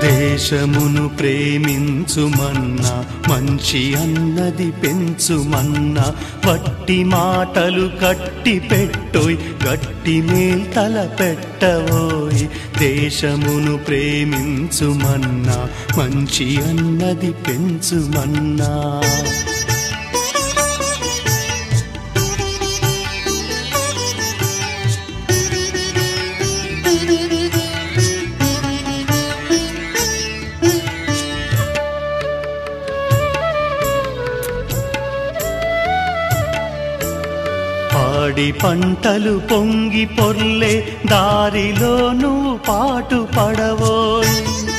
దేశమును ప్రేమించుమన్నా మంచి అన్నది పెంచుమన్నా వట్టి మాటలు కట్టి పెట్టోయ్ గట్టి మేల్తల పెట్టవోయ్ దేశమును ప్రేమించుమన్నా మంచి అన్నది పెంచుమన్నా పాడి పంటలు పొంగి పొర్లే దారిలో నువ్వు పాటు పడవోయ్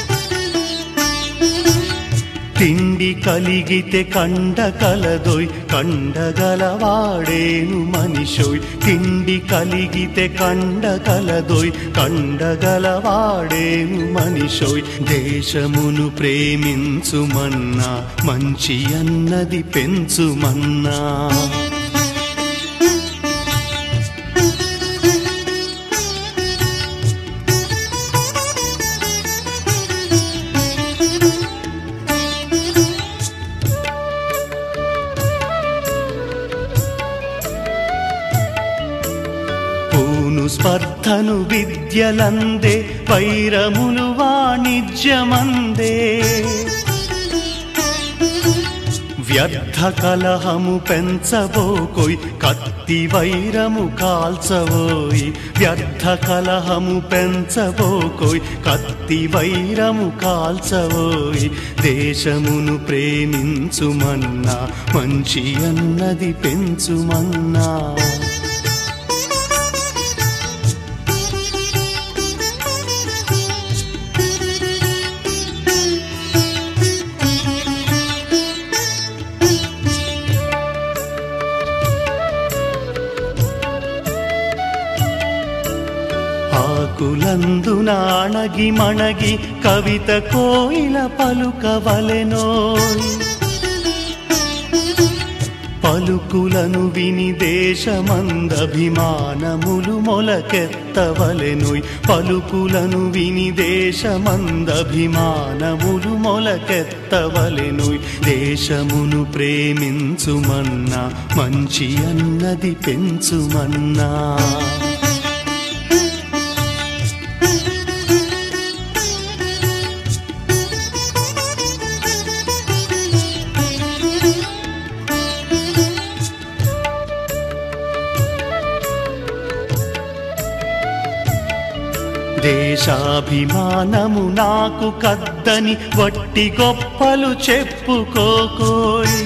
తిండి కలిగితే కండ కలదోయ్ కండగలవాడేను మనిషోయ్ తిండి కలిగితే కండ కలదోయ్ కండగలవాడేను మనిషోయ్ దేశమును ప్రేమించుమన్నా మంచి అన్నది పెంచుమన్నా స్పర్ధను విద్యలందే వైరములు వాణిజ్యమందే వ్యర్థ కలహము పెంచబోకోయ్ కత్తి వైరము కాల్చవోయ్ వ్యర్థ కలహము పెంచబోకోయ్ కత్తి వైరము కాల్చవోయ్ దేశమును ప్రేమించుమన్నా మంచి అన్నది పెంచుమన్నా ఆకులందున అణగి మణగి కవిత కోయిల పలుకవలెనోయ్ పలుకులను విని దేశమందభిమానములు మొలకెత్తవలెనోయ్ పలుకులను విని దేశమందభిమానములు మొలకెత్తవలెనోయ్ దేశమును ప్రేమించుమన్నా మంచి అన్నది పెంచుమన్నా దేశాభిమానము నాకు కద్దని వట్టి గొప్పలు చెప్పుకోకోయ్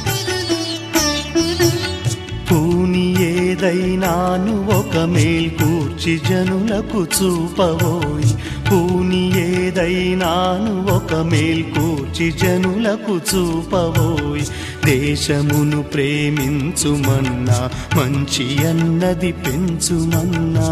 పూని ఏదైనాను ఒక మేల్కూర్చి జనులకు చూపవోయ్ పూని ఏదైనాను ఒక మేల్కూర్చి జనులకు చూపవోయ్ దేశమును ప్రేమించుమన్నా మంచి అన్నది పెంచుమన్నా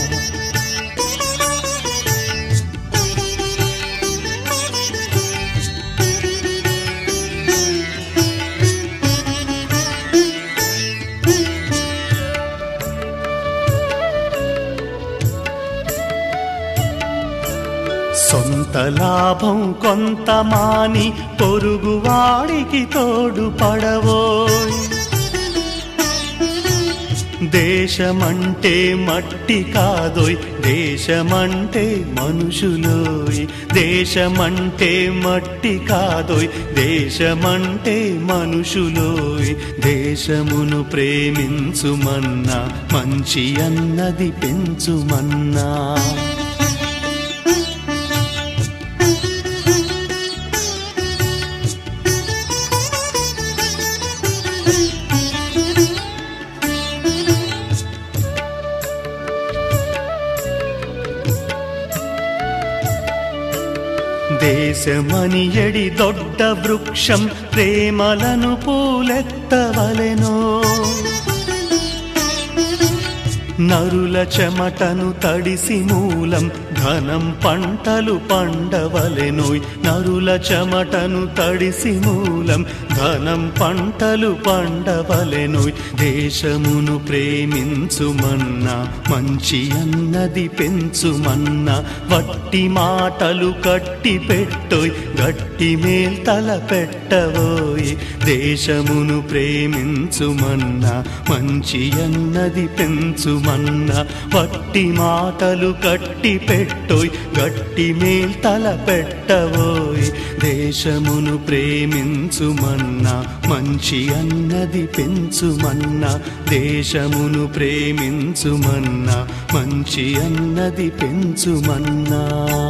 సొంత లాభం కొంత మాని పొరుగువాడికి తోడు పడవోయ్ దేశమంటే మట్టి కాదోయ్ దేశమంటే మనుషులోయ్ దేశమంటే మట్టి కాదోయ్ దేశమంటే మనుషులోయ్ దేశమును ప్రేమించుమన్నా మంచి అన్నది పెంచుమన్నా దేశమని ఎడి దొడ్డ వృక్షం ప్రేమలను పూలెత్తవలెనో నరుల చెమటను తడిసి మూలం ధనం పంటలు పండవలెనోయ్ నరుల చెమటను తడిసి మూలం ధనం పంటలు పండవలెనోయ్ దేశమును ప్రేమించుమన్నా మంచి అన్నది పెంచుమన్నా వట్టి మాటలు కట్టి పెట్టోయ్ గట్టి మేల్ తల పెట్టవోయ్ దేశమును ప్రేమించుమన్నా మంచి అన్నది పెంచుమన్నా వట్టి మాటలు కట్టి పెట్టోయ్ గట్టి మేల్ తల పెట్టవోయ్ దేశమును ప్రేమించుమన్నా మంచి అన్నది పెంచుమన్నా దేశమును ప్రేమించుమన్నా మంచి అన్నది పెంచుమన్నా